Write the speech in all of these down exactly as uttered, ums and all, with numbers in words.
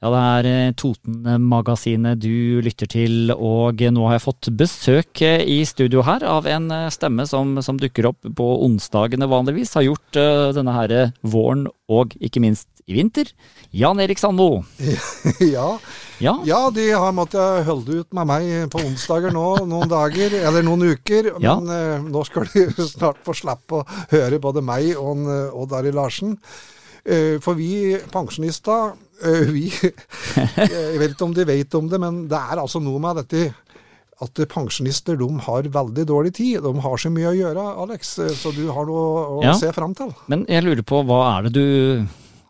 Ja, det er eh, Toten-magasinet du lytter til, og nå har jeg fått besøk eh, i studio her av en eh, stemme som, som dukker opp på onsdagene vanligvis, har gjort eh, denne her våren og ikke minst i vinter. Jan Erik Sandmo. Ja. Ja. ja, de har måttet holde ut med meg på onsdager nå, noen dager, eller noen uker, Ja. men eh, nå skal de snart få slippe å høre både meg og, og Dari Larsen. Eh, for vi pensjonister, eh, vi, jeg vet ikke om de vet om det, men det er altså noe med dette at pensjonister, de har veldig dårlig tid. De har så mye å gjøre, Alex, så du har noe å Ja. se frem til. Men jeg lurer på, hva er det du,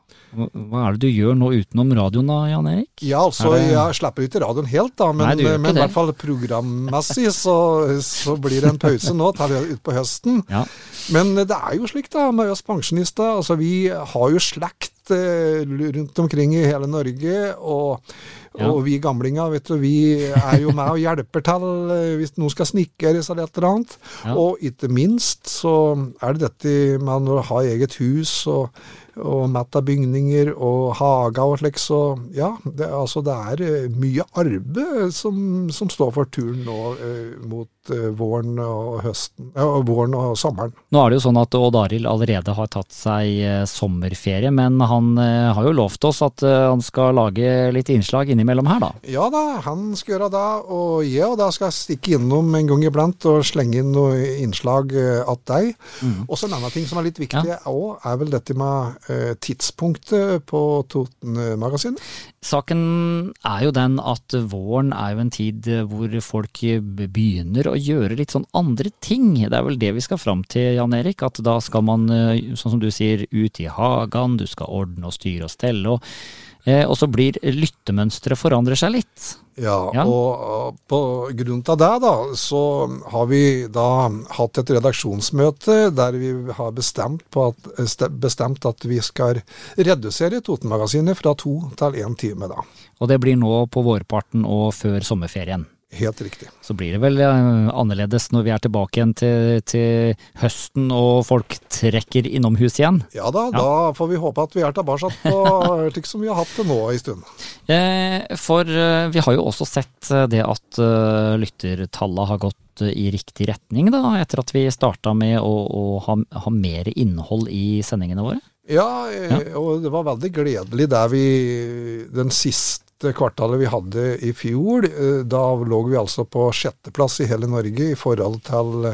hva er det du gjør nå utenom radioen da, Jan Erik? Ja, altså, Er det- jeg slipper ut i radioen helt da, men, Nei, du gjør ikke men i det. hvert fall programmessig så, så blir det en pause nå, tar vi ut på høsten. Ja. Men det er jo slik da, med oss pensjonister, altså vi har jo slekt eh, rundt omkring i hele Norge, og, Ja. og vi gamlinger, vet du, vi er jo med og hjelper til eh, hvis noen skal snikkeres eller et eller annet. Ja. Og ikke minst så er det dette med å ha eget hus og, og mett av bygninger og haga og slik, så ja, det, altså det er eh, mye arbeid som, som står for turen nå eh, mot eh, våren og høsten, ja, våren og sommeren. Nå er det jo sånn at Odd Arild allerede har tatt seg eh, sommerferie, men han eh, har jo lovt oss at eh, han skal lage litt innslag innimellom her da. Ja da, han skal gjøre det, og jeg og da skal jeg stikke innom en gang iblant og slenge inn noe innslag eh, at deg. Mm. Og så en annen ting som er litt viktig også, er vel dette med eh, tidspunktet på Toten-magasinet. Saken er jo den at våren er jo en tid hvor folk begynner å gjøre litt sånn andre ting. Det er vel det vi skal fram til, Jan Erik, at da skal man, sånn som du sier, ut i hagen, du skal ordne og styre og stelle, og, eh, og så blir lyttemønstret forandrer seg litt. Ja, Ja. og og på grunn av det da, så har vi da hatt et redaksjonsmøte der vi har bestemt, på at, ste- bestemt at vi skal redusere Toten-magasinet fra to til en time da. Og det blir nå på vårparten og før sommerferien. Helt riktig. Så blir det vel eh, annerledes når vi er tilbake igjen til, til høsten og folk trekker innomhus igjen. Ja da, Ja. da får vi håpe at vi er tilbake på slik som vi har hatt det nå i stund. Eh, for eh, vi har jo også sett eh, det at eh, lyttertallet har gått eh, i riktig retning da, etter at vi startet med å, å ha, ha mer innhold i sendingene våre. Ja, eh, og det var veldig gledelig der vi, den siste kvartalet vi hadde i fjor, eh, da lå vi altså på sjetteplass i hele Norge i forhold til,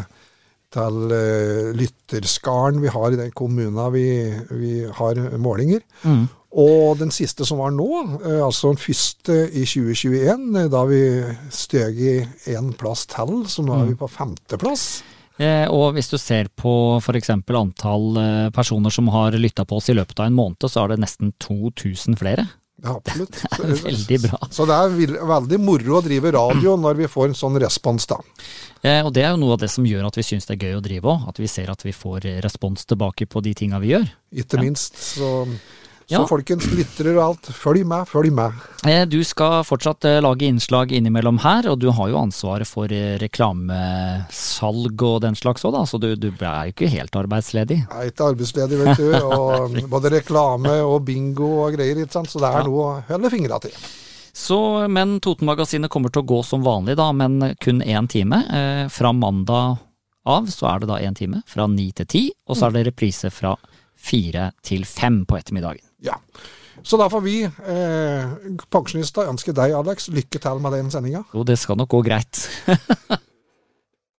til eh, lytterskaren vi har i den kommunen vi, vi har målinger. Mm. Og den siste som var nå, eh, altså den første i tjue tjueen, eh, da vi steg i en plass til, så nå er vi på femteplass. Eh, og hvis du ser på for eksempel antall eh, personer som har lyttet på oss i løpet av en måned, så er det nesten to tusen flere. Ja, absolutt. Veldig bra. Så det er vil- veldig moro å drive radio når vi får en sånn respons da. Eh, og det er jo noe av det som gjør at vi synes det er gøy å drive også, at vi ser at vi får respons tilbake på de tingene vi gjør. Ikke Ja. minst. Så, så Ja. folkens, lyttere og alt, følg med, følg med. Eh, du skal fortsatt eh, lage innslag innimellom her, og du har jo ansvaret for eh, reklamesalg og den slags også da, så du, du er jo ikke helt arbeidsledig. Jeg er ikke arbeidsledig, vet du, og både reklame og bingo og greier, ikke sant? Så det er Ja. noe å holde fingrene til. Så, men Toten-magasinet kommer til å gå som vanlig da, men kun en time. Eh, fra mandag av så er det da en time, fra ni til ti, og så er det reprise fra fire til fem på ettermiddagen. Ja. Så da får vi, eh, pensjonister, ønske deg, Alex, lykke til med den sendingen. Jo, det skal nok gå greit.